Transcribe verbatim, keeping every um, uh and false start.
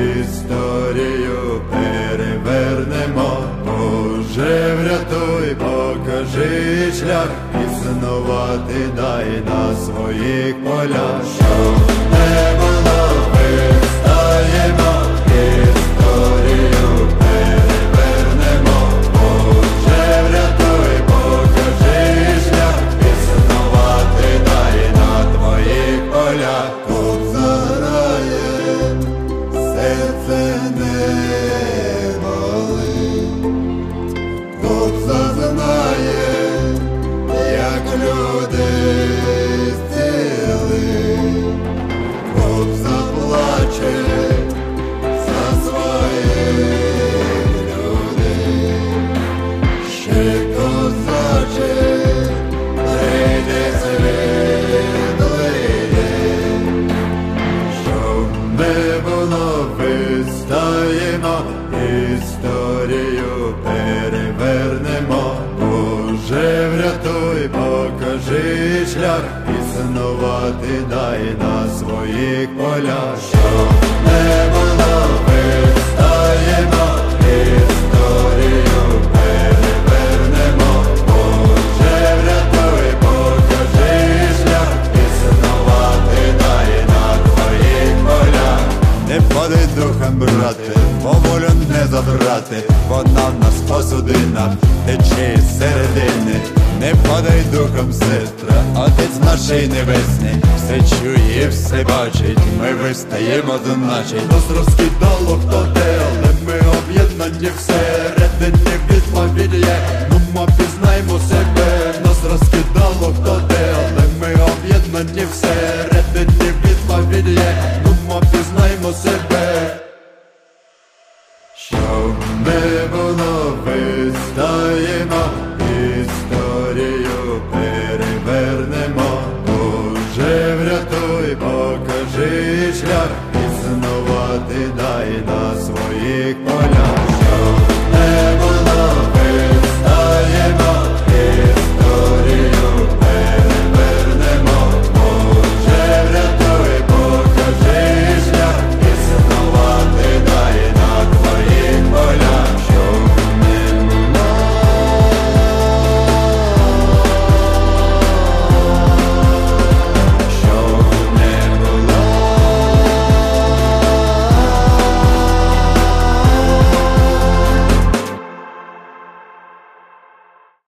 історію перевернемо. Боже, врятуй, покажи шлях, існувати дай на своїх полях. Що не було, вистаємо, історію перевернемо. Боже, врятуй, покажи шлях, існувати дай на твоїх полях. Тут заграє серце не болить, тут зазнає, як люди зцілили, тут заплаче за своїх людей. Ще козаче, прийде світлий день. Що не було, вистаємо, історію перевернемо. Боже, врятуй, покажи шлях, існувати дай на своїх полях. Що не було, вистаємо, історію перевернемо. Боже, врятуй, покажи шлях, існувати дай на твоїх полях. Не падай духом, брате, поволю не задрати, вона в нас посудина тече із середини. Не падай духом, сестра, Отець нашій небесний все чує, все бачить, ми вистаємо, значить. Нас розкидало хто де, але ми об'єднані всередині, відповідь є, ну ми пізнаємо себе. Нас розкидало хто де, але ми об'єднані всередині, відповідь є, ну ми пізнаємо себе.